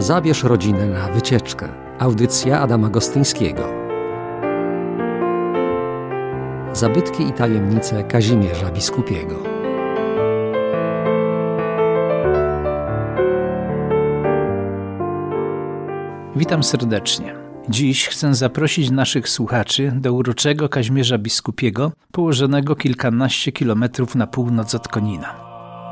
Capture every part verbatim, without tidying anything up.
Zabierz rodzinę na wycieczkę. Audycja Adama Gostyńskiego. Zabytki i tajemnice Kazimierza Biskupiego. Witam serdecznie. Dziś chcę zaprosić naszych słuchaczy do uroczego Kazimierza Biskupiego, położonego kilkanaście kilometrów na północ od Konina.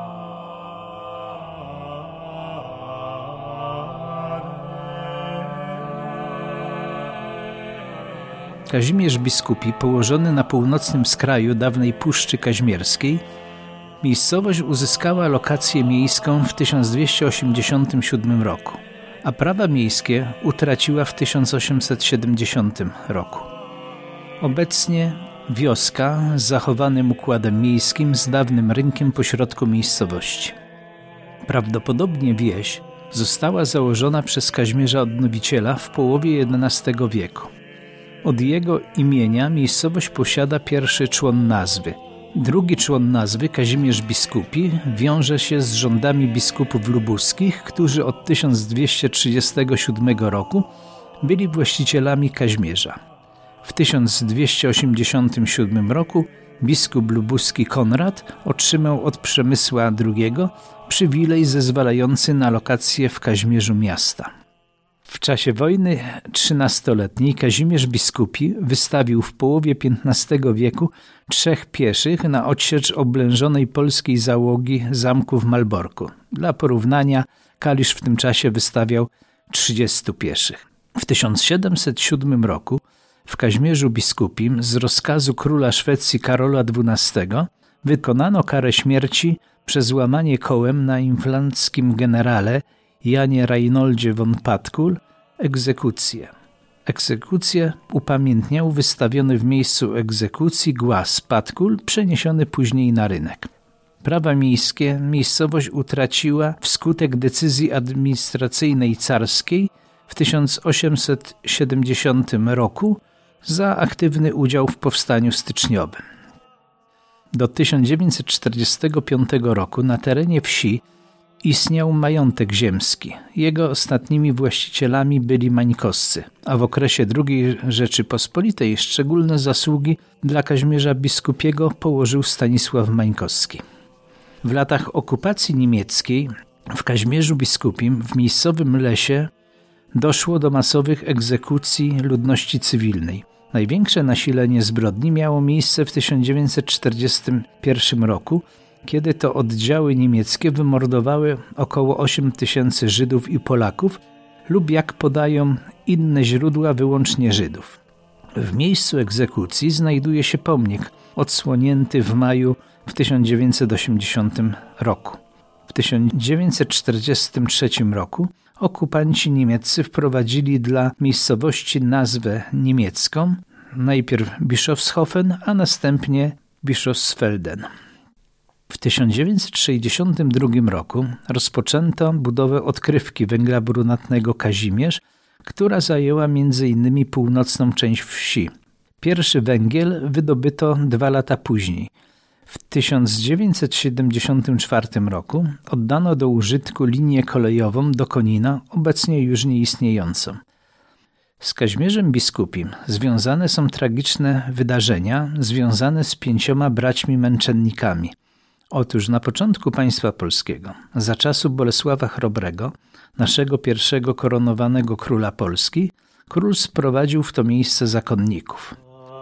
Kazimierz Biskupi, położony na północnym skraju dawnej Puszczy Kazimierskiej, miejscowość uzyskała lokację miejską w tysiąc dwieście osiemdziesiątym siódmym roku, a prawa miejskie utraciła w tysiąc osiemset siedemdziesiątym roku. Obecnie wioska z zachowanym układem miejskim z dawnym rynkiem pośrodku miejscowości. Prawdopodobnie wieś została założona przez Kazimierza Odnowiciela w połowie jedenastego wieku. Od jego imienia miejscowość posiada pierwszy człon nazwy. Drugi człon nazwy, Kazimierz Biskupi, wiąże się z rządami biskupów lubuskich, którzy od tysiąc dwieście trzydziestego siódmego roku byli właścicielami Kazimierza. W tysiąc dwieście osiemdziesiątym siódmym roku biskup lubuski Konrad otrzymał od Przemysła drugiego przywilej zezwalający na lokację w Kazimierzu miasta. W czasie wojny trzynastoletniej Kazimierz Biskupi wystawił w połowie piętnastego wieku trzech pieszych na odsiecz oblężonej polskiej załogi zamku w Malborku. Dla porównania Kalisz w tym czasie wystawiał trzydziestu pieszych. W tysiąc siedemset siódmym roku w Kazimierzu Biskupim z rozkazu króla Szwecji Karola dwunastego wykonano karę śmierci przez łamanie kołem na inflanckim generale Janie Reinoldzie von Patkul egzekucję. Egzekucję upamiętniał wystawiony w miejscu egzekucji głaz Patkul, przeniesiony później na rynek. Prawa miejskie miejscowość utraciła wskutek decyzji administracyjnej carskiej w tysiąc osiemset siedemdziesiątym roku za aktywny udział w powstaniu styczniowym. Do tysiąc dziewięćset czterdziestego piątego roku na terenie wsi istniał majątek ziemski. Jego ostatnimi właścicielami byli Mańkowscy, a w okresie drugiej Rzeczypospolitej szczególne zasługi dla Kazimierza Biskupiego położył Stanisław Mańkowski. W latach okupacji niemieckiej w Kazimierzu Biskupim w miejscowym lesie doszło do masowych egzekucji ludności cywilnej. Największe nasilenie zbrodni miało miejsce w tysiąc dziewięćset czterdziestym pierwszym roku, kiedy to oddziały niemieckie wymordowały około osiem tysięcy Żydów i Polaków lub, jak podają inne źródła, wyłącznie Żydów. W miejscu egzekucji znajduje się pomnik odsłonięty w maju w tysiąc dziewięćset osiemdziesiątym roku. W tysiąc dziewięćset czterdziestym trzecim roku okupanci niemieccy wprowadzili dla miejscowości nazwę niemiecką, najpierw Bischofshofen, a następnie Bischofsfelden. W tysiąc dziewięćset sześćdziesiątym drugim roku rozpoczęto budowę odkrywki węgla brunatnego Kazimierz, która zajęła między innymi północną część wsi. Pierwszy węgiel wydobyto dwa lata później. W tysiąc dziewięćset siedemdziesiątym czwartym roku oddano do użytku linię kolejową do Konina, obecnie już nieistniejącą. Z Kazimierzem Biskupim związane są tragiczne wydarzenia związane z pięcioma braćmi męczennikami. Otóż na początku państwa polskiego, za czasu Bolesława Chrobrego, naszego pierwszego koronowanego króla Polski, król sprowadził w to miejsce zakonników.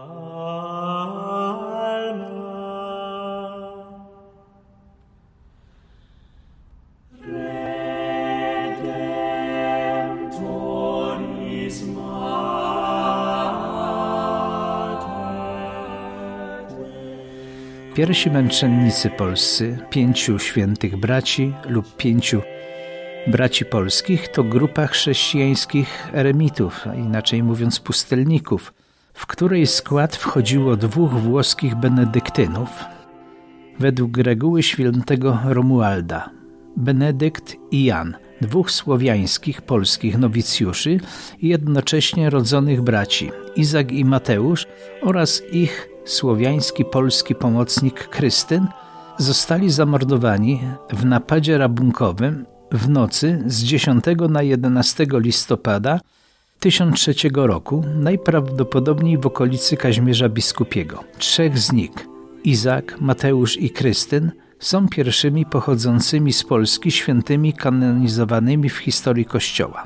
Pierwsi męczennicy polscy, pięciu świętych braci lub pięciu braci polskich, to grupa chrześcijańskich eremitów, a inaczej mówiąc pustelników, w której skład wchodziło dwóch włoskich benedyktynów, według reguły świętego Romualda, Benedykt i Jan, dwóch słowiańskich, polskich nowicjuszy i jednocześnie rodzonych braci, Izak i Mateusz, oraz ich słowiański polski pomocnik Krystyn, zostali zamordowani w napadzie rabunkowym w nocy z dziesiątego na jedenastego listopada tysiąc trzeciego roku, najprawdopodobniej w okolicy Kazimierza Biskupiego. Trzech z nich, Izak, Mateusz i Krystyn, są pierwszymi pochodzącymi z Polski świętymi kanonizowanymi w historii Kościoła.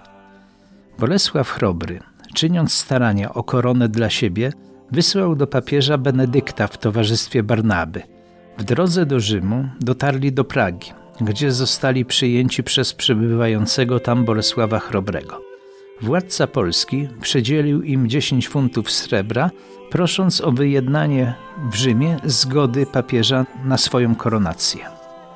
Bolesław Chrobry, czyniąc starania o koronę dla siebie, wysłał do papieża Benedykta w towarzystwie Barnaby. W drodze do Rzymu dotarli do Pragi, gdzie zostali przyjęci przez przebywającego tam Bolesława Chrobrego. Władca Polski przedzielił im dziesięć funtów srebra, prosząc o wyjednanie w Rzymie zgody papieża na swoją koronację.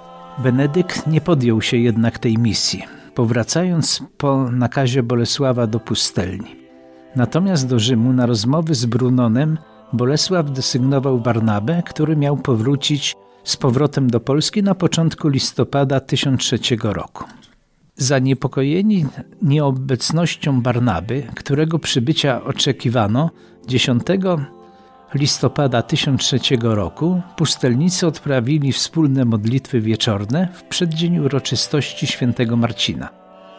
Benedykt nie podjął się jednak tej misji, powracając po nakazie Bolesława do pustelni. Natomiast do Rzymu na rozmowy z Brunonem Bolesław desygnował Barnabę, który miał powrócić z powrotem do Polski na początku listopada tysiąc trzeciego roku. Zaniepokojeni nieobecnością Barnaby, którego przybycia oczekiwano dziesiątego listopada tysiąc trzeciego roku, pustelnicy odprawili wspólne modlitwy wieczorne w przeddzień uroczystości świętego Marcina.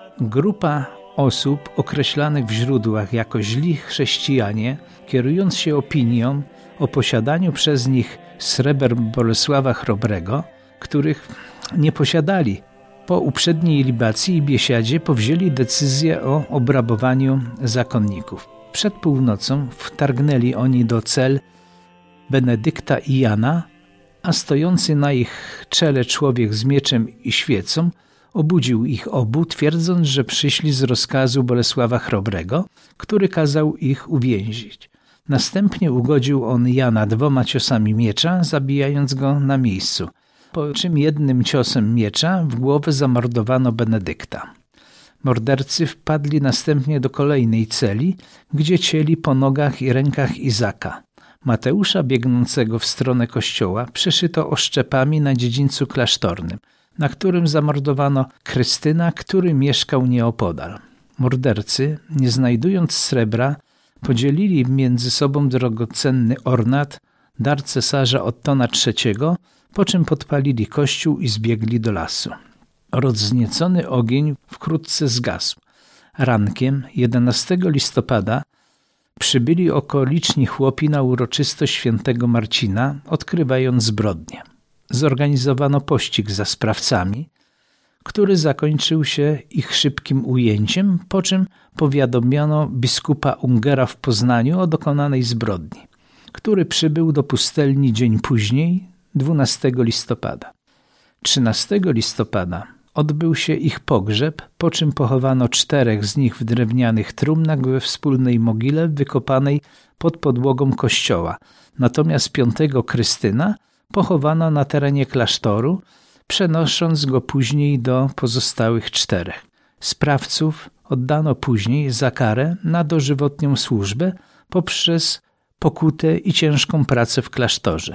Grupa osób określanych w źródłach jako źli chrześcijanie, kierując się opinią o posiadaniu przez nich sreber Bolesława Chrobrego, których nie posiadali, po uprzedniej libacji i biesiadzie powzięli decyzję o obrabowaniu zakonników. Przed północą wtargnęli oni do cel Benedykta i Jana, a stojący na ich czele człowiek z mieczem i świecą obudził ich obu, twierdząc, że przyszli z rozkazu Bolesława Chrobrego, który kazał ich uwięzić. Następnie ugodził on Jana dwoma ciosami miecza, zabijając go na miejscu, po czym jednym ciosem miecza w głowę zamordowano Benedykta. Mordercy wpadli następnie do kolejnej celi, gdzie cięli po nogach i rękach Izaka. Mateusza biegnącego w stronę kościoła przeszyto oszczepami na dziedzińcu klasztornym, na którym zamordowano Krystyna, który mieszkał nieopodal. Mordercy, nie znajdując srebra, podzielili między sobą drogocenny ornat, dar cesarza Ottona trzeciego, po czym podpalili kościół i zbiegli do lasu. Rozniecony ogień wkrótce zgasł. Rankiem jedenastego listopada przybyli okoliczni chłopi na uroczystość świętego Marcina, odkrywając zbrodnię. Zorganizowano pościg za sprawcami, który zakończył się ich szybkim ujęciem, po czym powiadomiono biskupa Ungera w Poznaniu o dokonanej zbrodni, który przybył do pustelni dzień później, dwunastego listopada. trzynastego listopada odbył się ich pogrzeb, po czym pochowano czterech z nich w drewnianych trumnach we wspólnej mogile wykopanej pod podłogą kościoła, natomiast piątego Krystyna pochowano na terenie klasztoru, przenosząc go później do pozostałych czterech. Sprawców oddano później za karę na dożywotnią służbę poprzez pokutę i ciężką pracę w klasztorze.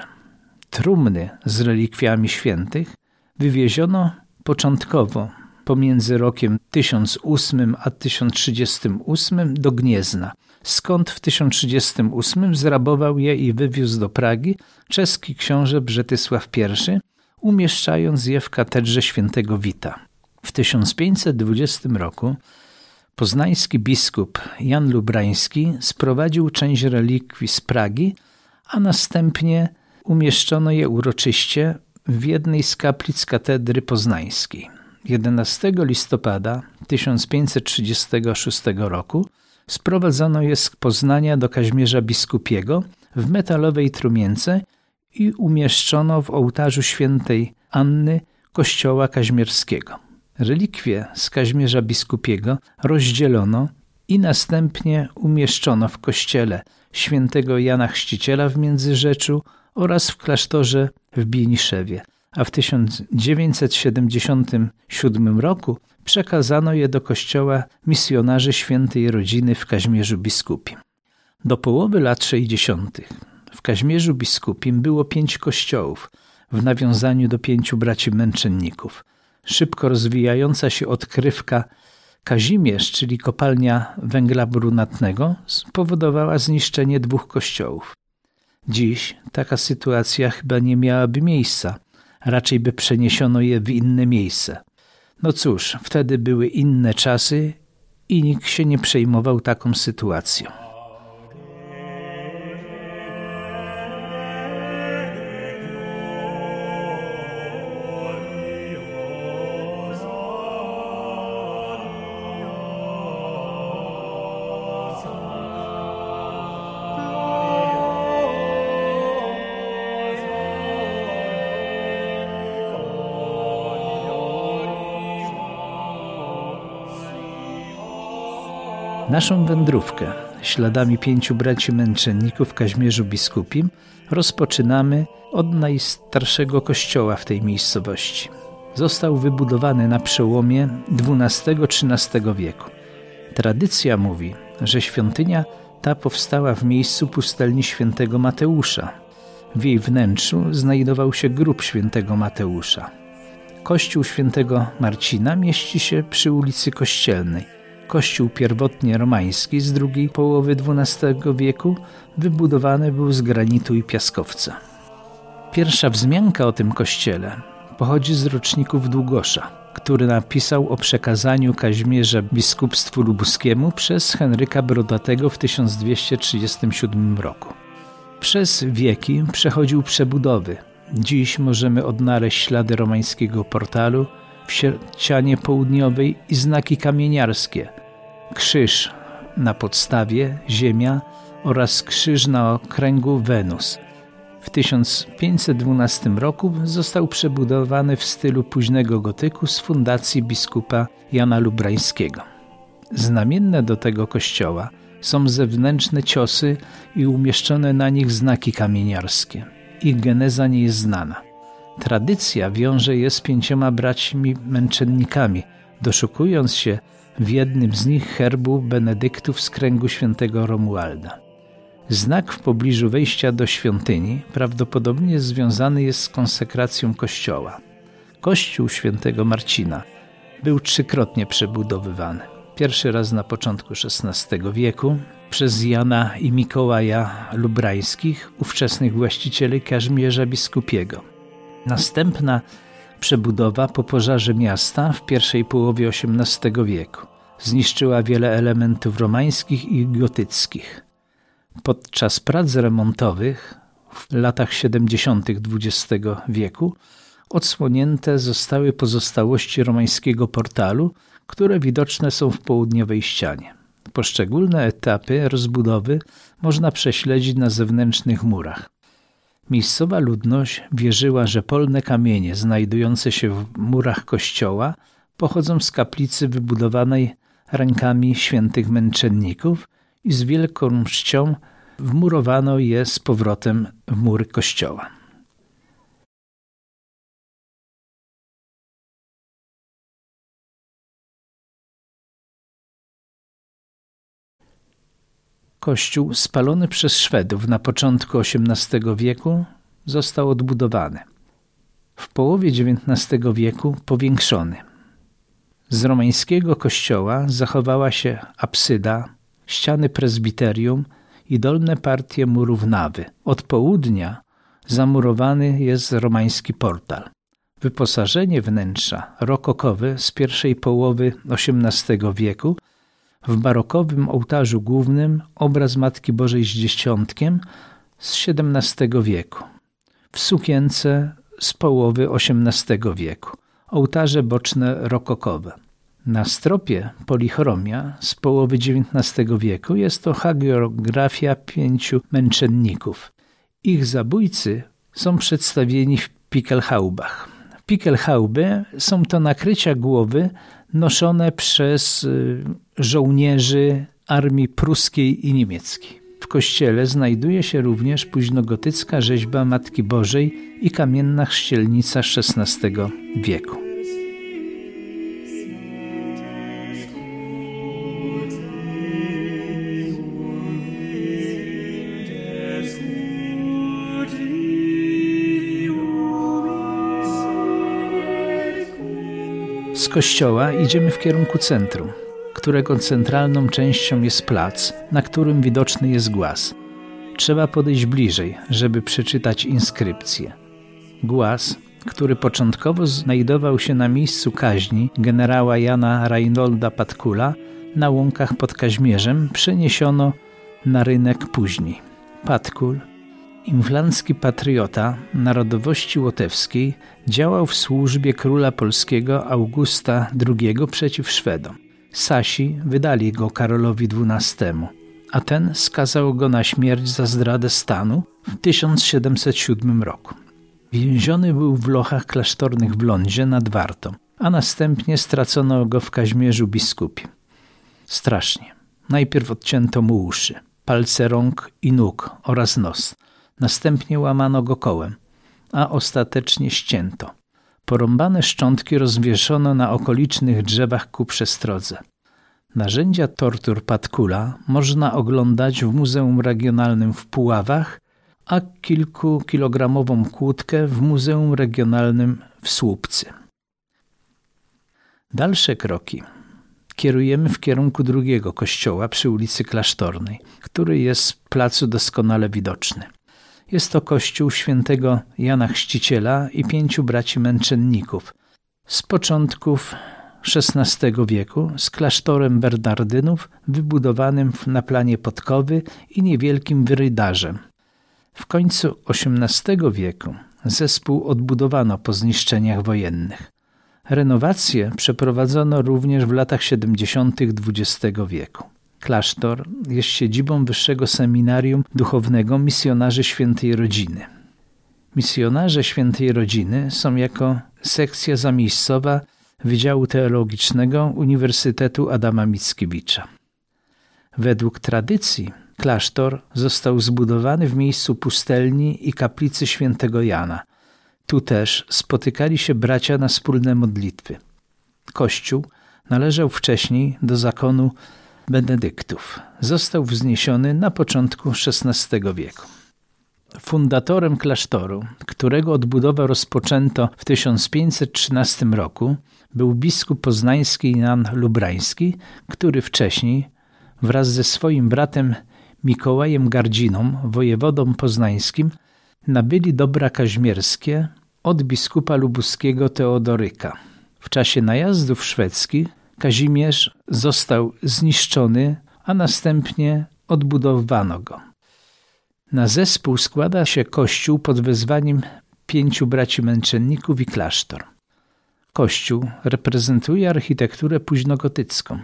Trumny z relikwiami świętych wywieziono początkowo pomiędzy rokiem tysiąc ósmym a tysiąc trzydziestym ósmym do Gniezna, skąd w tysiąc trzydziestym ósmym zrabował je i wywiózł do Pragi czeski książę Brzetysław I, umieszczając je w katedrze świętego Wita. W tysiąc pięćset dwudziestym roku poznański biskup Jan Lubrański sprowadził część relikwii z Pragi, a następnie umieszczono je uroczyście w jednej z kaplic katedry poznańskiej. jedenastego listopada tysiąc pięćset trzydziestego szóstego roku sprowadzono je z Poznania do Kazimierza Biskupiego w metalowej trumience i umieszczono w ołtarzu świętej Anny kościoła kazimierskiego. Relikwie z Kazimierza Biskupiego rozdzielono i następnie umieszczono w kościele świętego Jana Chrzciciela w Międzyrzeczu oraz w klasztorze w Bieniszewie, a w tysiąc dziewięćset siedemdziesiątym siódmym roku przekazano je do kościoła misjonarzy Świętej Rodziny w Kazimierzu Biskupim. Do połowy lat sześćdziesiątych w Kazimierzu Biskupim było pięć kościołów w nawiązaniu do pięciu braci męczenników. Szybko rozwijająca się odkrywka Kazimierz, czyli kopalnia węgla brunatnego, spowodowała zniszczenie dwóch kościołów. Dziś taka sytuacja chyba nie miałaby miejsca, raczej by przeniesiono je w inne miejsce. No cóż, wtedy były inne czasy i nikt się nie przejmował taką sytuacją. Naszą wędrówkę śladami pięciu braci męczenników w Kazimierzu Biskupim rozpoczynamy od najstarszego kościoła w tej miejscowości. Został wybudowany na przełomie dwunastego-trzynastego wieku. Tradycja mówi, że świątynia ta powstała w miejscu pustelni świętego Mateusza. W jej wnętrzu znajdował się grób świętego Mateusza. Kościół świętego Marcina mieści się przy ulicy Kościelnej. Kościół pierwotnie romański z drugiej połowy dwunastego wieku wybudowany był z granitu i piaskowca. Pierwsza wzmianka o tym kościele pochodzi z roczników Długosza, który napisał o przekazaniu Kazimierza biskupstwu lubuskiemu przez Henryka Brodatego w tysiąc dwieście trzydziestym siódmym roku. Przez wieki przechodził przebudowy. Dziś możemy odnaleźć ślady romańskiego portalu w ścianie południowej i znaki kamieniarskie, krzyż na podstawie, ziemia oraz krzyż na okręgu Wenus. W tysiąc pięćset dwunastym roku został przebudowany w stylu późnego gotyku z fundacji biskupa Jana Lubrańskiego. Znamienne do tego kościoła są zewnętrzne ciosy i umieszczone na nich znaki kamieniarskie. Ich geneza nie jest znana. Tradycja wiąże je z pięcioma braćmi męczennikami, doszukując się w jednym z nich herbu benedyktów z kręgu świętego Romualda. Znak w pobliżu wejścia do świątyni prawdopodobnie związany jest z konsekracją kościoła. Kościół świętego Marcina był trzykrotnie przebudowywany. Pierwszy raz na początku szesnastego wieku przez Jana i Mikołaja Lubrańskich, ówczesnych właścicieli Kazimierza Biskupiego. Następna przebudowa po pożarze miasta w pierwszej połowie osiemnastego wieku zniszczyła wiele elementów romańskich i gotyckich. Podczas prac remontowych w latach siedemdziesiątych dwudziestego wieku odsłonięte zostały pozostałości romańskiego portalu, które widoczne są w południowej ścianie. Poszczególne etapy rozbudowy można prześledzić na zewnętrznych murach. Miejscowa ludność wierzyła, że polne kamienie znajdujące się w murach kościoła pochodzą z kaplicy wybudowanej rękami świętych męczenników i z wielką czcią wmurowano je z powrotem w mury kościoła. Kościół spalony przez Szwedów na początku osiemnastego wieku został odbudowany. W połowie dziewiętnastego wieku powiększony. Z romańskiego kościoła zachowała się apsyda, ściany prezbiterium i dolne partie murów nawy. Od południa zamurowany jest romański portal. Wyposażenie wnętrza rokokowe z pierwszej połowy osiemnastego wieku. W barokowym ołtarzu głównym obraz Matki Bożej z Dzieciątkiem z siedemnastego wieku. W sukience z połowy osiemnastego wieku. Ołtarze boczne rokokowe. Na stropie polichromia z połowy dziewiętnastego wieku jest to hagiografia pięciu męczenników. Ich zabójcy są przedstawieni w pikelhaubach. Pikelhauby są to nakrycia głowy noszone przez żołnierzy armii pruskiej i niemieckiej. W kościele znajduje się również późnogotycka rzeźba Matki Bożej i kamienna chrzcielnica z szesnastego wieku. Z kościoła idziemy w kierunku centrum, którego centralną częścią jest plac, na którym widoczny jest głaz. Trzeba podejść bliżej, żeby przeczytać inskrypcję. Głaz który początkowo znajdował się na miejscu kaźni generała Jana Reinolda Patkula na łąkach pod Kaźmierzem, przeniesiono na rynek później. Patkul, inflancki patriota narodowości łotewskiej, działał w służbie króla polskiego Augusta drugiego przeciw Szwedom. Sasi wydali go Karolowi dwunastemu, a ten skazał go na śmierć za zdradę stanu w tysiąc siedemset siódmym roku. Więziony był w lochach klasztornych w Lądzie nad Wartą, a następnie stracono go w Kaźmierzu biskupim. Strasznie. Najpierw odcięto mu uszy, palce rąk i nóg oraz nos. Następnie łamano go kołem, a ostatecznie ścięto. Porąbane szczątki rozwieszono na okolicznych drzewach ku przestrodze. Narzędzia tortur Patkula można oglądać w Muzeum Regionalnym w Puławach, a kilkukilogramową kłódkę w Muzeum Regionalnym w Słupcy. Dalsze kroki kierujemy w kierunku drugiego kościoła przy ulicy Klasztornej, który jest z placu doskonale widoczny. Jest to kościół świętego Jana Chrzciciela i pięciu braci męczenników z początków szesnastego wieku z klasztorem Bernardynów wybudowanym na planie podkowy i niewielkim wyrydarzem. W końcu osiemnastego wieku zespół odbudowano po zniszczeniach wojennych. Renowację przeprowadzono również w latach siedemdziesiątych dwudziestego wieku. Klasztor jest siedzibą Wyższego Seminarium Duchownego Misjonarzy Świętej Rodziny. Misjonarze Świętej Rodziny są jako sekcja zamiejscowa Wydziału Teologicznego Uniwersytetu Adama Mickiewicza. Według tradycji klasztor został zbudowany w miejscu pustelni i kaplicy świętego Jana. Tu też spotykali się bracia na wspólne modlitwy. Kościół należał wcześniej do zakonu benedyktów. Został wzniesiony na początku szesnastego wieku. Fundatorem klasztoru, którego odbudowę rozpoczęto w tysiąc pięćset trzynastym roku, był biskup poznański Jan Lubrański, który wcześniej wraz ze swoim bratem Mikołajem Gardziną, wojewodą poznańskim, nabyli dobra kaźmierskie od biskupa lubuskiego Teodoryka. W czasie najazdów szwedzkich Kazimierz został zniszczony, a następnie odbudowano go. Na zespół składa się kościół pod wezwaniem pięciu braci męczenników i klasztor. Kościół reprezentuje architekturę późnogotycką.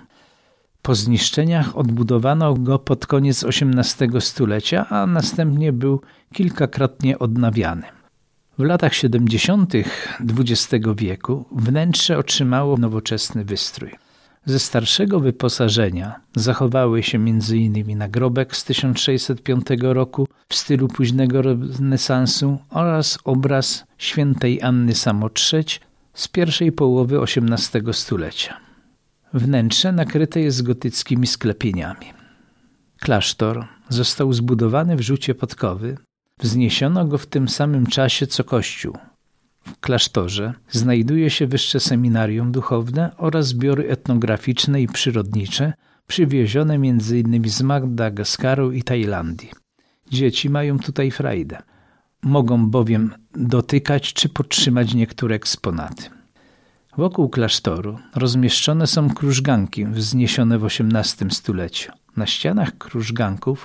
Po zniszczeniach odbudowano go pod koniec osiemnastego stulecia, a następnie był kilkakrotnie odnawiany. W latach siedemdziesiątych dwudziestego wieku wnętrze otrzymało nowoczesny wystrój. Ze starszego wyposażenia zachowały się między innymi nagrobek z tysiąc sześćset piątego roku w stylu późnego renesansu oraz obraz świętej Anny Samotrzeć z pierwszej połowy osiemnastego stulecia. Wnętrze nakryte jest gotyckimi sklepieniami. Klasztor został zbudowany w rzucie podkowy. Wzniesiono go w tym samym czasie co kościół. W klasztorze znajduje się Wyższe Seminarium Duchowne oraz zbiory etnograficzne i przyrodnicze przywiezione między innymi z Madagaskaru i Tajlandii. Dzieci mają tutaj frajdę. Mogą bowiem dotykać czy podtrzymać niektóre eksponaty. Wokół klasztoru rozmieszczone są krużganki wzniesione w osiemnastym stuleciu. Na ścianach krużganków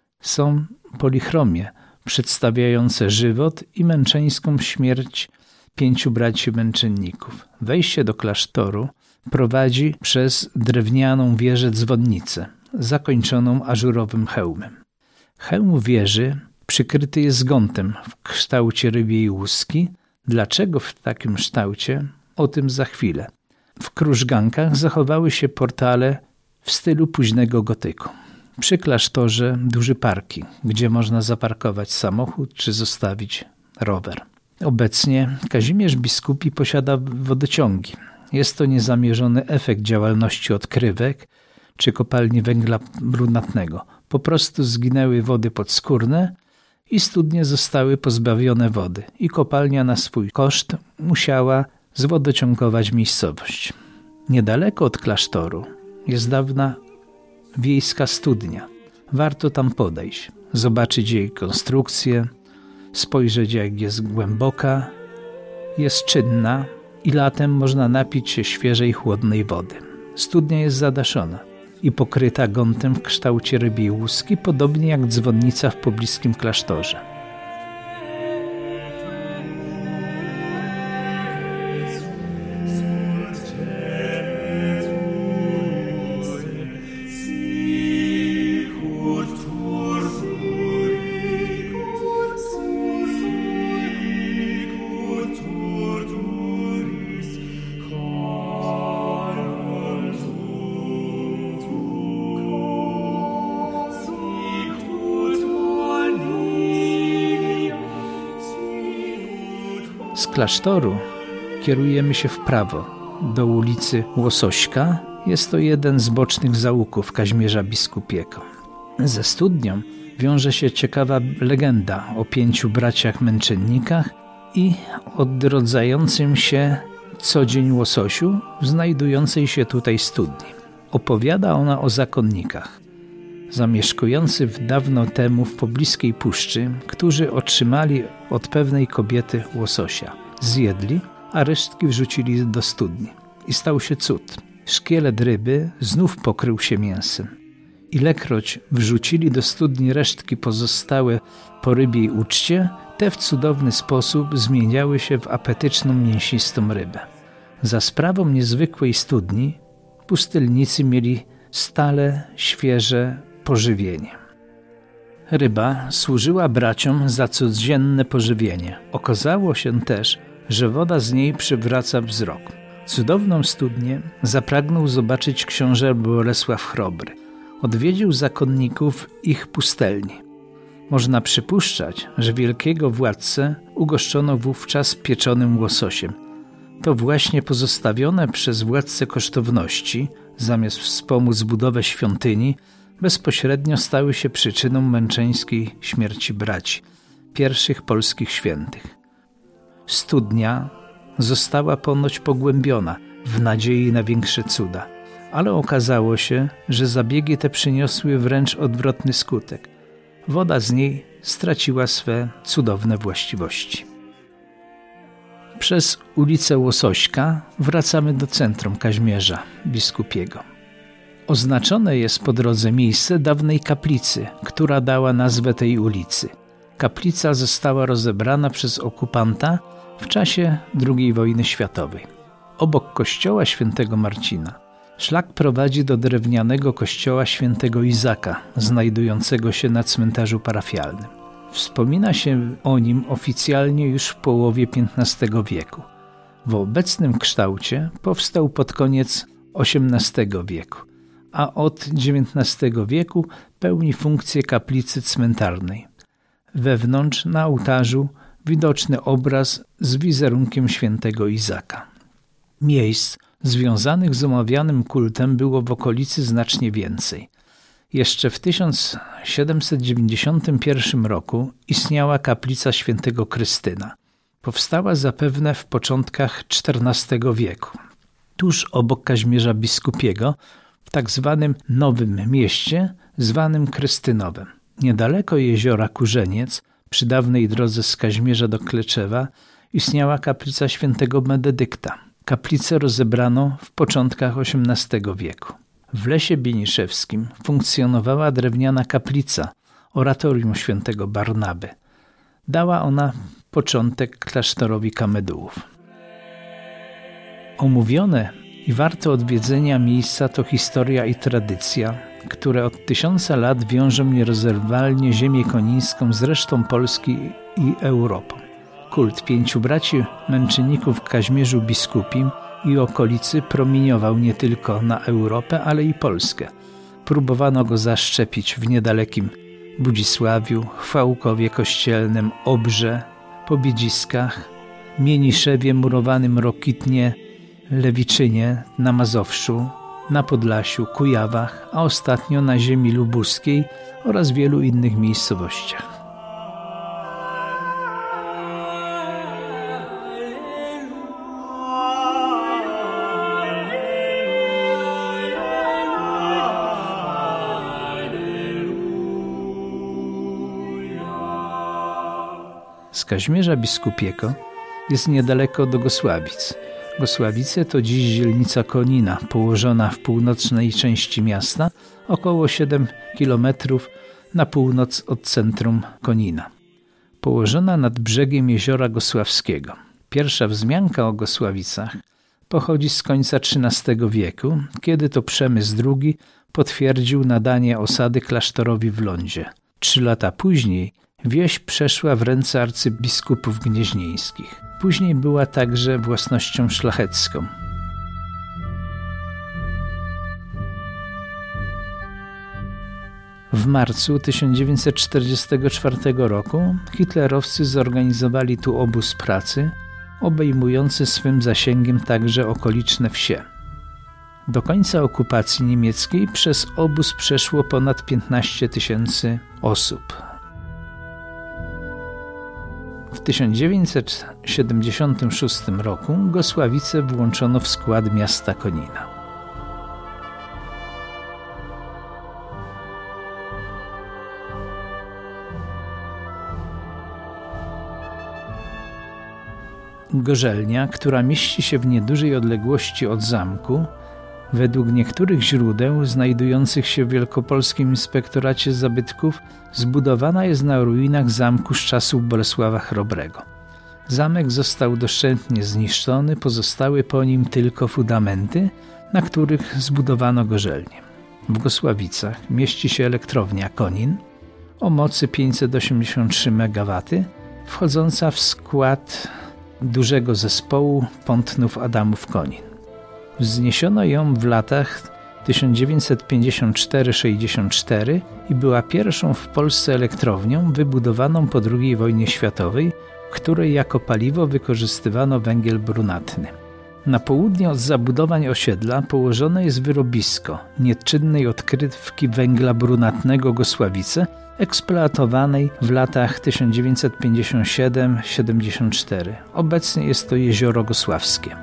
są polichromie przedstawiające żywot i męczeńską śmierć pięciu braci męczenników. Wejście do klasztoru prowadzi przez drewnianą wieżę dzwonnicę, zakończoną ażurowym hełmem. Hełm wieży przykryty jest gątem w kształcie rybiej łuski. Dlaczego w takim kształcie? O tym za chwilę. W krużgankach zachowały się portale w stylu późnego gotyku. Przy klasztorze duży parking, gdzie można zaparkować samochód czy zostawić rower. Obecnie Kazimierz Biskupi posiada wodociągi. Jest to niezamierzony efekt działalności odkrywek czy kopalni węgla brunatnego. Po prostu zginęły wody podskórne i studnie zostały pozbawione wody i kopalnia na swój koszt musiała zwodociągować miejscowość. Niedaleko od klasztoru jest dawna wiejska studnia. Warto tam podejść, zobaczyć jej konstrukcję, spojrzeć jak jest głęboka jest czynna i latem można napić się świeżej, chłodnej wody. Studnia jest zadaszona i pokryta gątem w kształcie rybiej łuski, podobnie jak dzwonnica w pobliskim klasztorze. Z klasztoru kierujemy się w prawo do ulicy Łosośka. Jest to jeden z bocznych zaułków Kazimierza Biskupiego. Ze studnią wiąże się ciekawa legenda o pięciu braciach męczennikach i odrodzającym się co dzień łososiu znajdującej się tutaj studni. Opowiada ona o zakonnikach zamieszkujących dawno temu w pobliskiej puszczy, którzy otrzymali od pewnej kobiety łososia. Zjedli, a resztki wrzucili do studni. I stał się cud. Szkielet ryby znów pokrył się mięsem. Ilekroć wrzucili do studni resztki pozostałe po rybiej uczcie, te w cudowny sposób zmieniały się w apetyczną, mięsistą rybę. Za sprawą niezwykłej studni pustelnicy mieli stale świeże pożywienie. Ryba służyła braciom za codzienne pożywienie. Okazało się też, że woda z niej przywraca wzrok. Cudowną studnię zapragnął zobaczyć książę Bolesław Chrobry. Odwiedził zakonników ich pustelni. Można przypuszczać, że wielkiego władcę ugoszczono wówczas pieczonym łososiem. To właśnie pozostawione przez władcę kosztowności, zamiast wspomóc budowę świątyni, bezpośrednio stały się przyczyną męczeńskiej śmierci braci, pierwszych polskich świętych. Studnia została ponoć pogłębiona w nadziei na większe cuda, ale okazało się, że zabiegi te przyniosły wręcz odwrotny skutek. Woda z niej straciła swe cudowne właściwości. Przez ulicę Łosośka wracamy do centrum Kazimierza Biskupiego. Oznaczone jest po drodze miejsce dawnej kaplicy, która dała nazwę tej ulicy. Kaplica została rozebrana przez okupanta w czasie drugiej wojny światowej. Obok kościoła świętego Marcina szlak prowadzi do drewnianego kościoła świętego Izaka, znajdującego się na cmentarzu parafialnym. Wspomina się o nim oficjalnie już w połowie piętnastego wieku. W obecnym kształcie powstał pod koniec osiemnastego wieku, a od dziewiętnastego wieku pełni funkcję kaplicy cmentarnej. Wewnątrz na ołtarzu widoczny obraz z wizerunkiem świętego Izaka. Miejsc związanych z omawianym kultem było w okolicy znacznie więcej. Jeszcze w tysiąc siedemset dziewięćdziesiątym pierwszym roku istniała kaplica świętego Krystyna. Powstała zapewne w początkach czternastego wieku. Tuż obok Kazimierza Biskupiego, w tak zwanym Nowym Mieście, zwanym Krystynowem. Niedaleko jeziora Kurzeniec, przy dawnej drodze z Kazimierza do Kleczewa, istniała kaplica świętego Benedykta. Kaplicę rozebrano w początkach osiemnastego wieku. W Lesie Bieniszewskim funkcjonowała drewniana kaplica, oratorium świętego Barnaby. Dała ona początek klasztorowi Kamedułów. Omówione i warte odwiedzenia miejsca to historia i tradycja, które od tysiąca lat wiążą nierozerwalnie ziemię konińską z resztą Polski i Europą. Kult pięciu braci męczenników w Kazimierzu Biskupim i okolicy promieniował nie tylko na Europę, ale i Polskę. Próbowano go zaszczepić w niedalekim Budzisławiu, Chwałkowie Kościelnym, Obrze, Pobiedziskach, Mieniszewie, Murowanym Rokitnie, Lewiczynie, na Mazowszu, na Podlasiu, Kujawach, a ostatnio na ziemi lubuskiej oraz wielu innych miejscowościach. Z Kazimierza Biskupiego jest niedaleko do Gosławic. Gosławice to dziś dzielnica Konina, położona w północnej części miasta, około siedem kilometrów na północ od centrum Konina. Położona nad brzegiem jeziora Gosławskiego. Pierwsza wzmianka o Gosławicach pochodzi z końca trzynastego wieku, kiedy to Przemysł drugi potwierdził nadanie osady klasztorowi w Lądzie. Trzy lata później wieś przeszła w ręce arcybiskupów gnieźnieńskich. Później była także własnością szlachecką. W marcu tysiąc dziewięćset czterdziestego czwartego roku hitlerowcy zorganizowali tu obóz pracy, obejmujący swym zasięgiem także okoliczne wsie. Do końca okupacji niemieckiej przez obóz przeszło ponad piętnaście tysięcy osób. W tysiąc dziewięćset siedemdziesiątym szóstym roku Gosławice włączono w skład miasta Konina. Gorzelnia, która mieści się w niedużej odległości od zamku, według niektórych źródeł znajdujących się w Wielkopolskim Inspektoracie Zabytków, zbudowana jest na ruinach zamku z czasów Bolesława Chrobrego. Zamek został doszczętnie zniszczony, pozostały po nim tylko fundamenty, na których zbudowano gorzelnię. W Gosławicach mieści się elektrownia Konin o mocy pięćset osiemdziesiąt trzy megawatów, wchodząca w skład dużego zespołu Pątnów Adamów Konin. Wzniesiono ją w latach tysiąc dziewięćset pięćdziesiąt cztery sześćdziesiąt cztery i była pierwszą w Polsce elektrownią wybudowaną po drugiej wojnie światowej, w której jako paliwo wykorzystywano węgiel brunatny. Na południe od zabudowań osiedla położone jest wyrobisko nieczynnej odkrywki węgla brunatnego Gosławice, eksploatowanej w latach tysiąc dziewięćset pięćdziesiąt siedem siedemdziesiąt cztery. Obecnie jest to Jezioro Gosławskie.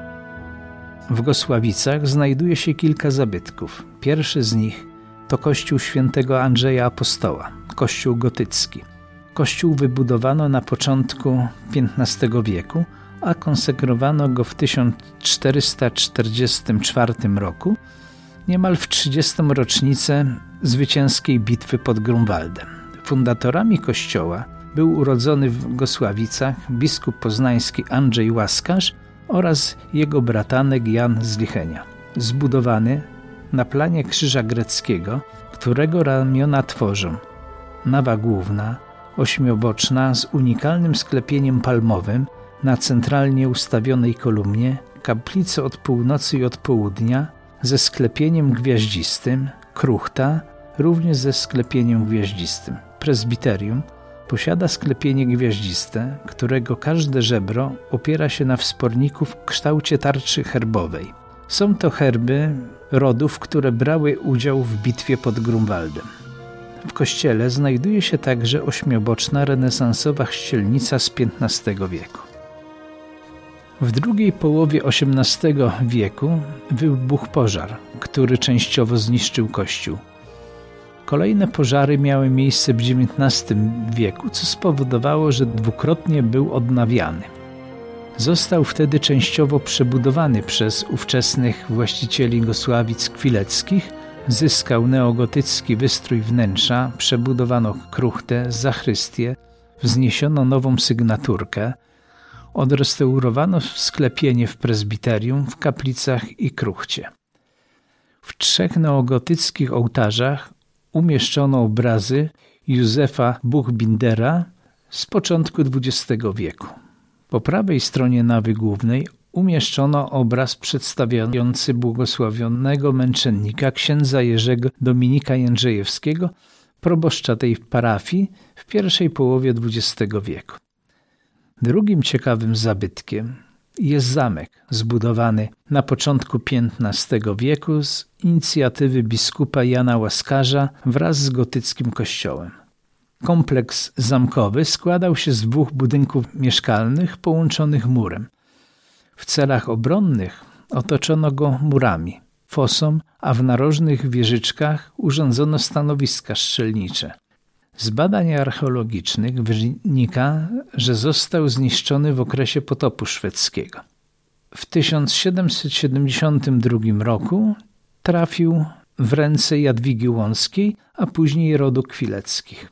W Gosławicach znajduje się kilka zabytków. Pierwszy z nich to kościół świętego Andrzeja Apostoła, kościół gotycki. Kościół wybudowano na początku piętnastego wieku, a konsekrowano go w tysiąc czterysta czterdziestym czwartym roku, niemal w trzydziestą rocznicę zwycięskiej bitwy pod Grunwaldem. Fundatorami kościoła był urodzony w Gosławicach biskup poznański Andrzej Łaskarz oraz jego bratanek Jan z Lichenia. Zbudowany na planie krzyża greckiego, którego ramiona tworzą nawa główna, ośmioboczna z unikalnym sklepieniem palmowym na centralnie ustawionej kolumnie, kaplice od północy i od południa ze sklepieniem gwiaździstym, kruchta również ze sklepieniem gwiaździstym. Prezbiterium posiada sklepienie gwiaździste, którego każde żebro opiera się na wsporniku w kształcie tarczy herbowej. Są to herby rodów, które brały udział w bitwie pod Grunwaldem. W kościele znajduje się także ośmioboczna renesansowa chrzcielnica z piętnastego wieku. W drugiej połowie osiemnastego wieku wybuchł pożar, który częściowo zniszczył kościół. Kolejne pożary miały miejsce w dziewiętnastym wieku, co spowodowało, że dwukrotnie był odnawiany. Został wtedy częściowo przebudowany przez ówczesnych właścicieli Gosławic Kwileckich, zyskał neogotycki wystrój wnętrza, przebudowano kruchtę, zachrystię, wzniesiono nową sygnaturkę, odrestaurowano sklepienie w prezbiterium, w kaplicach i kruchcie. W trzech neogotyckich ołtarzach umieszczono obrazy Józefa Buchbindera z początku dwudziestego wieku. Po prawej stronie nawy głównej umieszczono obraz przedstawiający błogosławionego męczennika księdza Jerzego Dominika Jędrzejewskiego, proboszcza tej parafii w pierwszej połowie dwudziestego wieku. Drugim ciekawym zabytkiem jest zamek zbudowany na początku piętnastego wieku z inicjatywy biskupa Jana Łaskarza wraz z gotyckim kościołem. Kompleks zamkowy składał się z dwóch budynków mieszkalnych połączonych murem. W celach obronnych otoczono go murami, fosą, a w narożnych wieżyczkach urządzono stanowiska strzelnicze. Z badań archeologicznych wynika, że został zniszczony w okresie potopu szwedzkiego. W tysiąc siedemset siedemdziesiątym drugim roku trafił w ręce Jadwigi Łąckiej, a później rodu Kwileckich.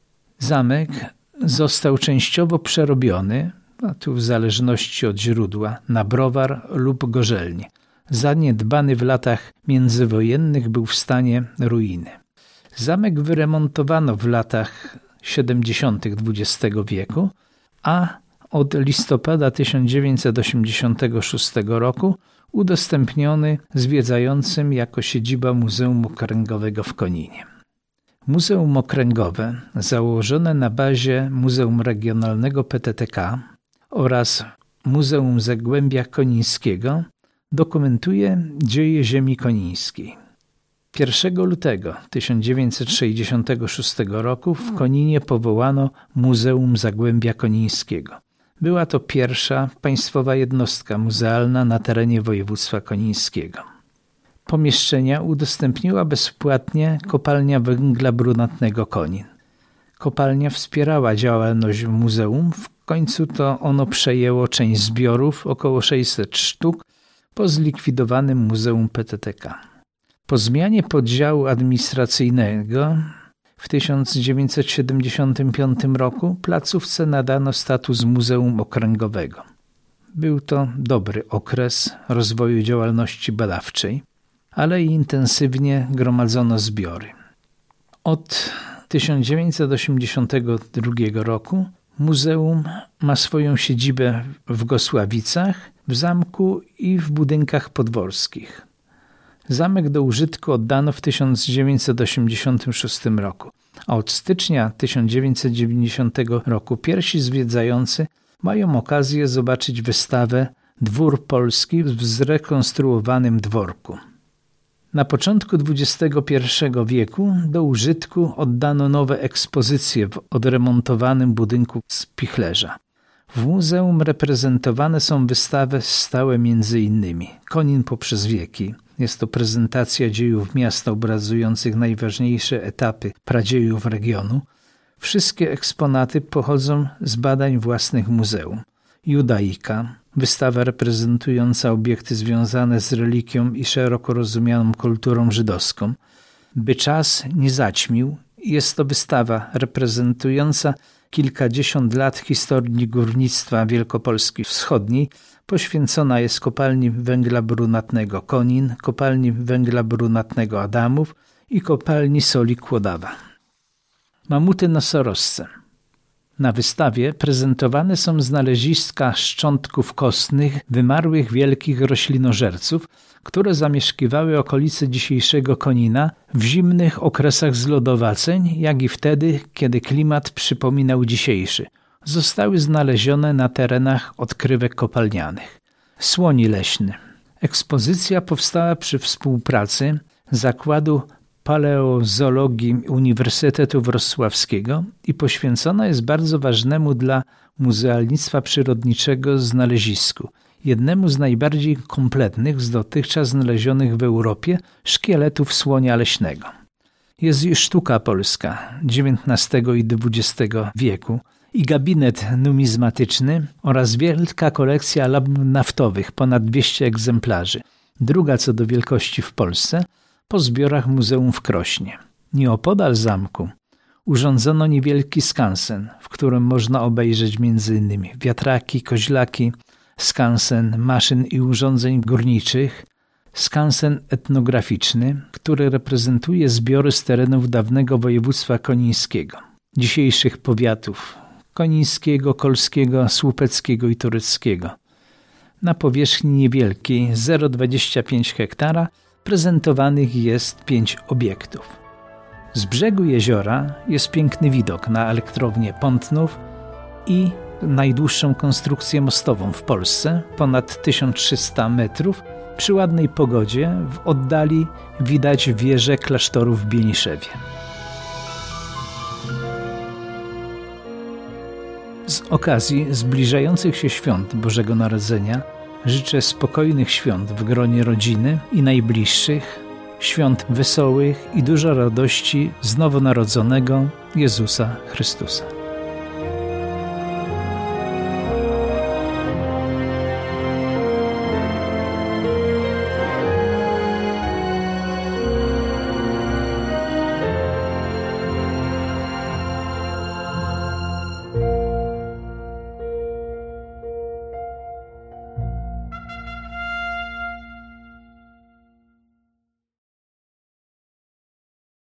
Zamek został częściowo przerobiony, a tu w zależności od źródła, na browar lub gorzelnię. Zaniedbany w latach międzywojennych, był w stanie ruiny. Zamek wyremontowano w latach siedemdziesiątych dwudziestego wieku, a od listopada tysiąc dziewięćset osiemdziesiątego szóstego roku udostępniony zwiedzającym jako siedziba Muzeum Okręgowego w Koninie. Muzeum Okręgowe, założone na bazie Muzeum Regionalnego P T T K oraz Muzeum Zagłębia Konińskiego, dokumentuje dzieje ziemi konińskiej. pierwszego lutego tysiąc dziewięćset sześćdziesiątego szóstego roku w Koninie powołano Muzeum Zagłębia Konińskiego. Była to pierwsza państwowa jednostka muzealna na terenie województwa konińskiego. Pomieszczenia udostępniła bezpłatnie Kopalnia Węgla Brunatnego Konin. Kopalnia wspierała działalność muzeum, w końcu to ono przejęło część zbiorów, około sześćset sztuk, po zlikwidowanym Muzeum P T T K. Po zmianie podziału administracyjnego w tysiąc dziewięćset siedemdziesiątym piątym roku placówce nadano status Muzeum Okręgowego. Był to dobry okres rozwoju działalności badawczej, ale i intensywnie gromadzono zbiory. Od tysiąc dziewięćset osiemdziesiątego drugiego roku muzeum ma swoją siedzibę w Gosławicach, w zamku i w budynkach podworskich. Zamek do użytku oddano w tysiąc dziewięćset osiemdziesiątym szóstym roku, a od stycznia tysiąc dziewięćset dziewięćdziesiątego roku pierwsi zwiedzający mają okazję zobaczyć wystawę Dwór Polski w zrekonstruowanym dworku. Na początku dwudziestego pierwszego wieku do użytku oddano nowe ekspozycje w odremontowanym budynku z pichlerza. W muzeum reprezentowane są wystawy stałe m.in. Konin poprzez wieki. Jest to prezentacja dziejów miasta obrazujących najważniejsze etapy pradziejów regionu. Wszystkie eksponaty pochodzą z badań własnych muzeum. Judaika, wystawa reprezentująca obiekty związane z religią i szeroko rozumianą kulturą żydowską. By czas nie zaćmił, jest to wystawa reprezentująca kilkadziesiąt lat historii górnictwa Wielkopolski Wschodniej, poświęcona jest kopalni węgla brunatnego Konin, kopalni węgla brunatnego Adamów i kopalni soli Kłodawa. Mamuty nosorożce. Na wystawie prezentowane są znaleziska szczątków kostnych wymarłych wielkich roślinożerców, które zamieszkiwały okolice dzisiejszego Konina w zimnych okresach zlodowaceń, jak i wtedy, kiedy klimat przypominał dzisiejszy. Zostały znalezione na terenach odkrywek kopalnianych. Słoni leśny. Ekspozycja powstała przy współpracy Zakładu Paleozoologii Uniwersytetu Wrocławskiego i poświęcona jest bardzo ważnemu dla muzealnictwa przyrodniczego znalezisku, jednemu z najbardziej kompletnych z dotychczas znalezionych w Europie szkieletów słonia leśnego. Jest i sztuka polska dziewiętnastego i dwudziestego wieku i gabinet numizmatyczny oraz wielka kolekcja lamp naftowych, ponad dwieście egzemplarzy, druga co do wielkości w Polsce, po zbiorach muzeum w Krośnie. Nieopodal zamku urządzono niewielki skansen, w którym można obejrzeć m.in. wiatraki, koźlaki, skansen maszyn i urządzeń górniczych, skansen etnograficzny, który reprezentuje zbiory z terenów dawnego województwa konińskiego, dzisiejszych powiatów konińskiego, kolskiego, słupeckiego i tureckiego. Na powierzchni niewielkiej zero przecinek dwadzieścia pięć hektara prezentowanych jest pięć obiektów. Z brzegu jeziora jest piękny widok na elektrownię Pątnów i najdłuższą konstrukcję mostową w Polsce, ponad tysiąc trzysta metrów. Przy ładnej pogodzie w oddali widać wieżę klasztoru w Bieniszewie. Z okazji zbliżających się świąt Bożego Narodzenia życzę spokojnych świąt w gronie rodziny i najbliższych, świąt wesołych i dużo radości z nowonarodzonego Jezusa Chrystusa.